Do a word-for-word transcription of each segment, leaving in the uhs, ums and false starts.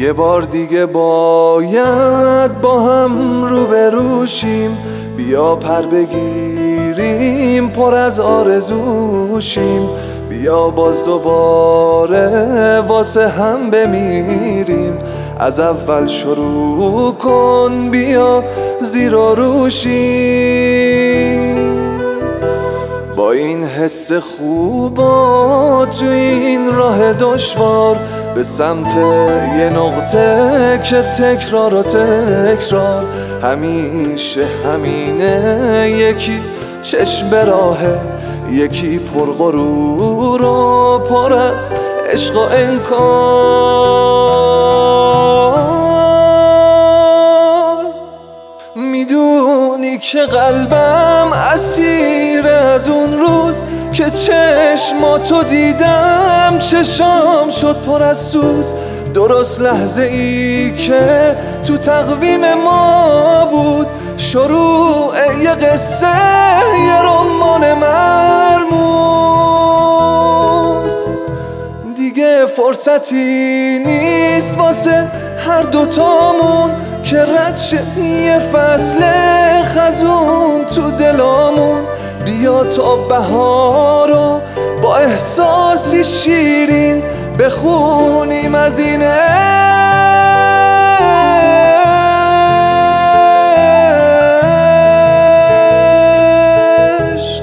یه بار دیگه باید با هم روبرو شیم، بیا پر بگیریم پر از آرزوشیم، بیا باز دوباره واسه هم بمیریم، از اول شروع کن بیا زیر و روشیم. با این حس خوبا تو این راه دشوار به سمت یه نقطه که تکرار و تکرار همیشه همینه، یکی چشم به راهه، یکی پر غرور و پر از عشق و انکار. میدونی که قلبم اسیر از اون روز که چشماتو دیدم، چشام شد پر از سوز. درست لحظه ای که تو تقویم ما بود شروع یه قصه، یه رمان مرموز. دیگه فرصتی نیست واسه هر دوتامون که رد شه یه فصل خزون تو دلامون. بیا تا بهارو با احساسی شیرین بخونیم از این عشق.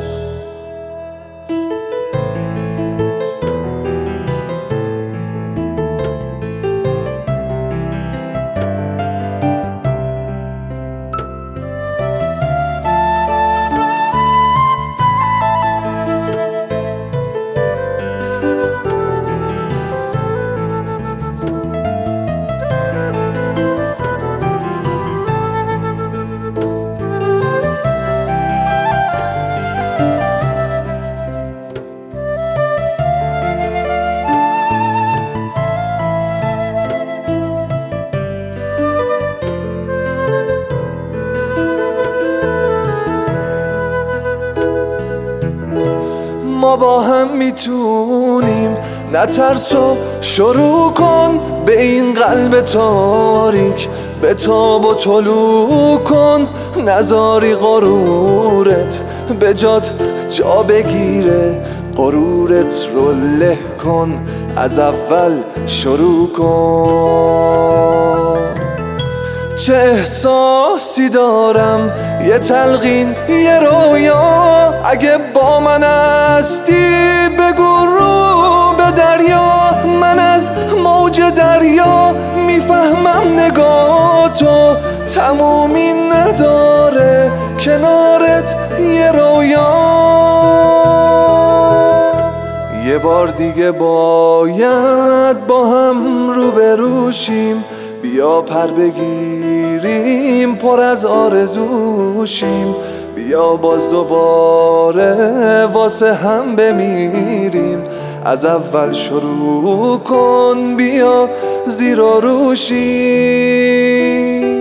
ما با هم میتونیم، نترسو شروع کن به این قلب تاریک، به تاب و طلوع کن نذاری غرورت به جات جا بگیره، غرورت رو له کن از اول شروع کن. چه احساسی دارم، یه تلقین یه رویا، اگه با من هستی بگو رو به دریا. من از موج دریا میفهمم نگاه تو تمومی نداره، کنارت یه رویا. یه بار دیگه باید با هم روبرو شیم، بیا پر بگیریم پر از آرزوشیم، بیا باز دوباره واسه هم بمیریم، از اول شروع کن بیا زیر و روشیم.